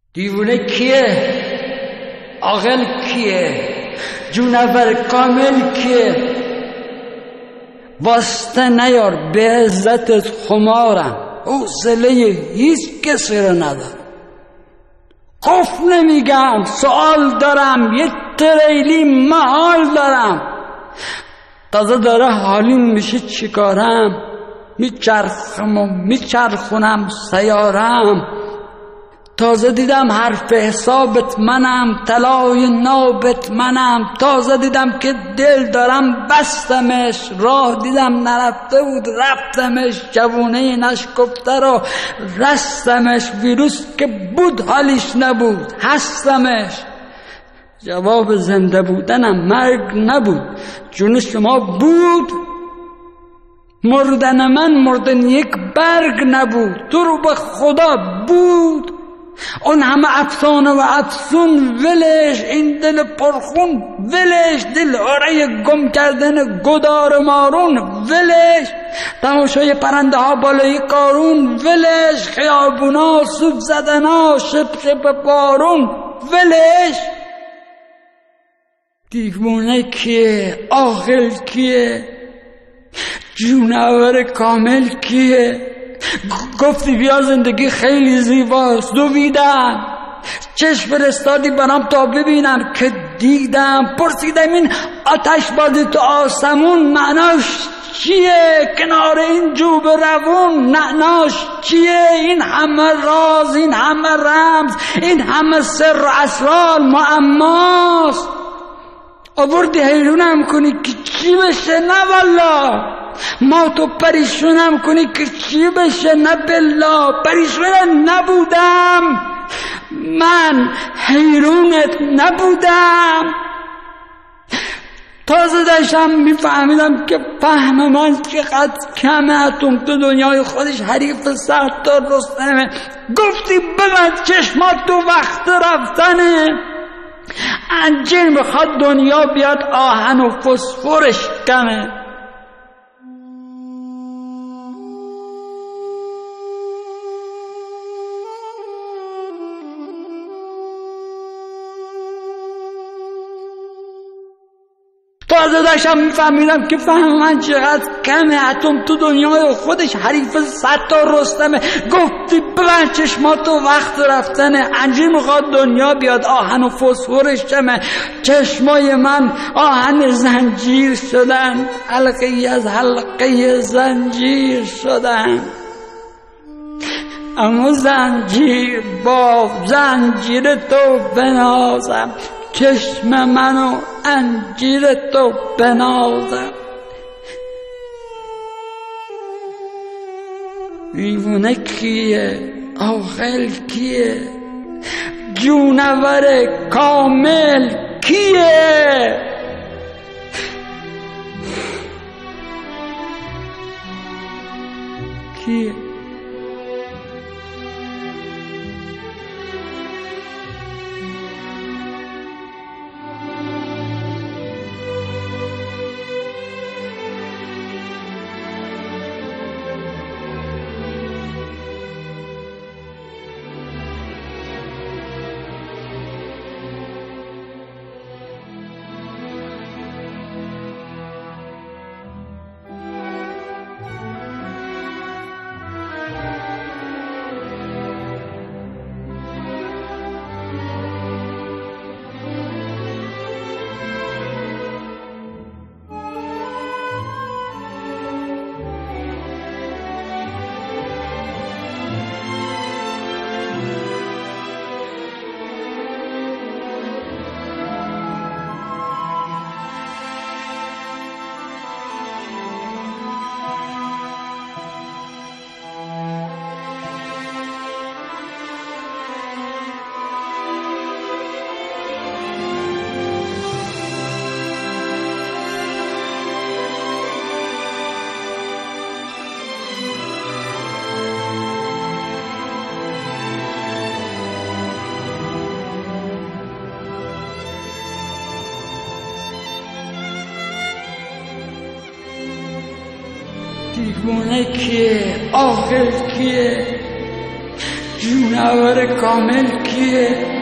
دیوونه کیه؟ عاقل کیه؟ جونور کامل کیه؟ واسطه نیار، به عزتت خمارم، حوصله هیچ کسی رو ندارم. خوف نمیگم، سوال دارم، یه تریلی محال دارم. تازه داره حالیم میشه چیکارم، میچرخم و میچرخونم سیارم. تازه دیدم حرف حسابت منم، طلای نابت منم. تازه دیدم که دل دارم بستمش، راه دیدم نرفته بود رفتمش. جوونه نشکفته رو رستمش، ویروس که بود حالیش نبود هستمش. جواب زنده بودنم مرگ نبود، جون شما بود. مردن من مردن یک برگ نبود، تو رو به خدا بود. اون همه افسانه و افسون ولش، این دل پرخون ولش، دل آره گم کردن گدار مارون ولش، تماشای پرنده ها بالای قارون ولش، خیابونا سوب زدنا شپ شپ بارون ولش. دیوونه کیه؟ عاقل کیه؟ جونور کامل کیه؟ گفتی بیا زندگی خیلی زیباست، دویدم، چشم فرستادی برام تا ببینم که دیدم. پرسیدم این آتش بازی تو آسمون معناش چیه؟ کنار این جوب روون معناش چیه؟ این همه راز، این همه رمز، این همه سر و اسرار معماست. آوردی حیرونم کنی که چی بشه؟ نه والله. ما تو پریشونم کنی که چی بشه؟ نه بالله. پریشون نبودم، من حیرونت نبودم. تازه داشتم میفهمیدم که فهم من چقدر کمه. اتم تو دنیای خودش حریف 100 تا رستمه. گفتی ببند چشمات تو وقت رفتنه. انجیر میخواد دنیا بیاد آهن و فسفرش کمه. تازه داشتم میفهمیدم که فهم من چقدر کمه. اتم تو دنیای خودش حریف 100 تا رستمه. گفتی ببند چشماتو وقت رفتنه. انجیر میخواد دنیا بیاد آهن و فسفرش کمه. چشمای من آهن زنجیر شدن، حلقه از حلقه زنجیر شدن. اما زنجیر با زنجیر تو بنازم، چشم منو انجیر تو بنازم. دیوونه کیه؟ عاقل کیه؟ جونور کامل کیه؟ کیه؟ دیوونه کیه؟ عاقل کیه؟ جونور کامل کیه؟